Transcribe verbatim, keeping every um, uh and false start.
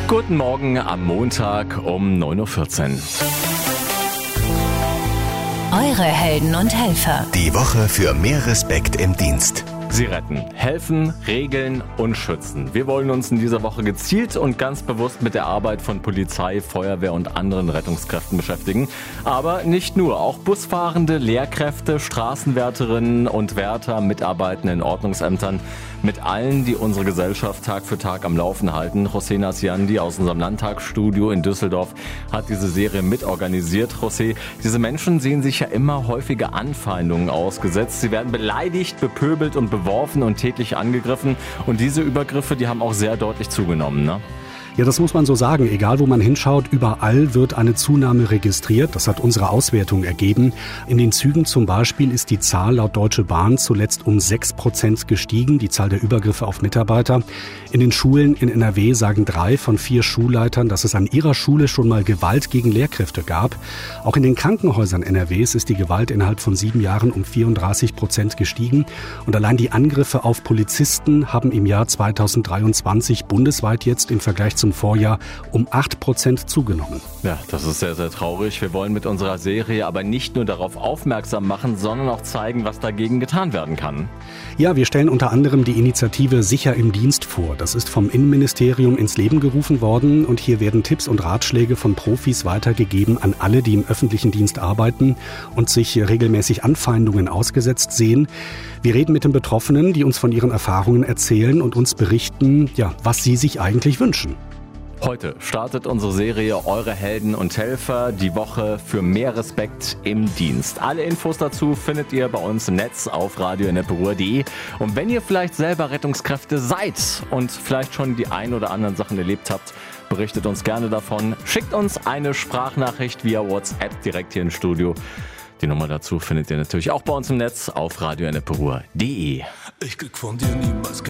Guten Morgen am Montag um neun Uhr vierzehn. Eure Helden und Helfer. Die Woche für mehr Respekt im Dienst. Sie retten, helfen, regeln und schützen. Wir wollen uns in dieser Woche gezielt und ganz bewusst mit der Arbeit von Polizei, Feuerwehr und anderen Rettungskräften beschäftigen. Aber nicht nur, auch Busfahrende, Lehrkräfte, Straßenwärterinnen und Wärter, Mitarbeitende in Ordnungsämtern, mit allen, die unsere Gesellschaft Tag für Tag am Laufen halten. José Nasciandi aus unserem Landtagsstudio in Düsseldorf hat diese Serie mitorganisiert. José, diese Menschen sehen sich ja immer häufiger Anfeindungen ausgesetzt. Sie werden beleidigt, bepöbelt und beworfen und tätlich angegriffen. Und diese Übergriffe, die haben auch sehr deutlich zugenommen, ne? Ja, das muss man so sagen. Egal, wo man hinschaut, überall wird eine Zunahme registriert. Das hat unsere Auswertung ergeben. In den Zügen zum Beispiel ist die Zahl laut Deutsche Bahn zuletzt um sechs Prozent gestiegen, die Zahl der Übergriffe auf Mitarbeiter. In den Schulen in N R W sagen drei von vier Schulleitern, dass es an ihrer Schule schon mal Gewalt gegen Lehrkräfte gab. Auch in den Krankenhäusern N R Ws ist die Gewalt innerhalb von sieben Jahren um vierunddreißig Prozent gestiegen. Und allein die Angriffe auf Polizisten haben im Jahr zweitausenddreiundzwanzig bundesweit jetzt im Vergleich zum Vorjahr um acht Prozent zugenommen. Ja, das ist sehr, sehr traurig. Wir wollen mit unserer Serie aber nicht nur darauf aufmerksam machen, sondern auch zeigen, was dagegen getan werden kann. Ja, wir stellen unter anderem die Initiative Sicher im Dienst vor. Das ist vom Innenministerium ins Leben gerufen worden und hier werden Tipps und Ratschläge von Profis weitergegeben an alle, die im öffentlichen Dienst arbeiten und sich regelmäßig Anfeindungen ausgesetzt sehen. Wir reden mit den Betroffenen, die uns von ihren Erfahrungen erzählen und uns berichten, ja, was sie sich eigentlich wünschen. Heute startet unsere Serie Eure Helden und Helfer, die Woche für mehr Respekt im Dienst. Alle Infos dazu findet ihr bei uns im Netz auf radio ennepe ruhr punkt de. Und wenn ihr vielleicht selber Rettungskräfte seid und vielleicht schon die ein oder anderen Sachen erlebt habt, berichtet uns gerne davon. Schickt uns eine Sprachnachricht via WhatsApp direkt hier im Studio. Die Nummer dazu findet ihr natürlich auch bei uns im Netz auf radio ennepe ruhr punkt de. Ich krieg von dir niemals